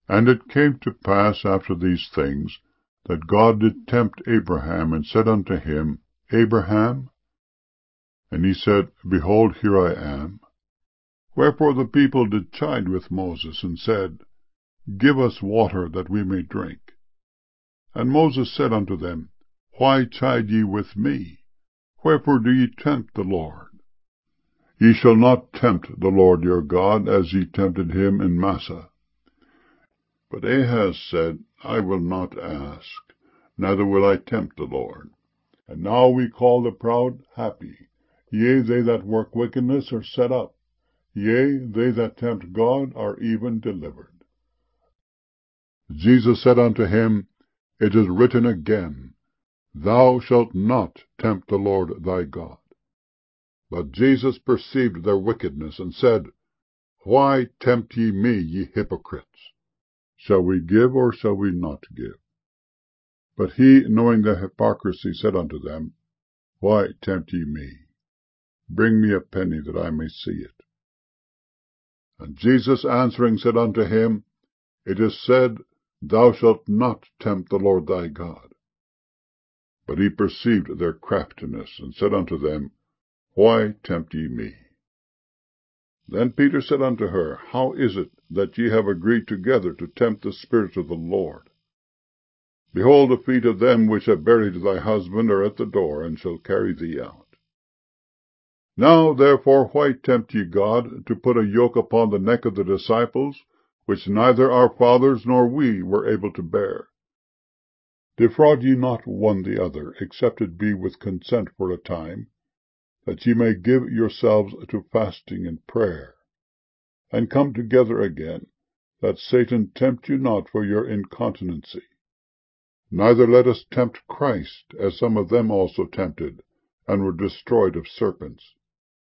And it came to pass after these things, that God did tempt Abraham, and said unto him, Abraham? And he said, Behold, here I am. Wherefore the people did chide with Moses, and said, Give us water, that we may drink. And Moses said unto them, Why chide ye with me? Wherefore do ye tempt the Lord? Ye shall not tempt the Lord your God, as ye tempted him in Massah. But Ahaz said, I will not ask, neither will I tempt the Lord. And now we call the proud happy. Yea, they that work wickedness are set up. Yea, they that tempt God are even delivered. Jesus said unto him, It is written again, Thou shalt not tempt the Lord thy God. But Jesus perceived their wickedness, and said, Why tempt ye me, ye hypocrites? Shall we give, or shall we not give? But he, knowing their hypocrisy, said unto them, Why tempt ye me? Bring me a penny, that I may see it. And Jesus answering said unto him, It is said, Thou shalt not tempt the Lord thy God. But he perceived their craftiness, and said unto them, Why tempt ye me? Then Peter said unto her, How is it that ye have agreed together to tempt the Spirit of the Lord? Behold, the feet of them which have buried thy husband are at the door, and shall carry thee out. Now therefore why tempt ye God, to put a yoke upon the neck of the disciples, which neither our fathers nor we were able to bear? Defraud ye not one the other, except it be with consent for a time, that ye may give yourselves to fasting and prayer, and come together again, that Satan tempt you not for your incontinency. Neither let us tempt Christ, as some of them also tempted, and were destroyed of serpents.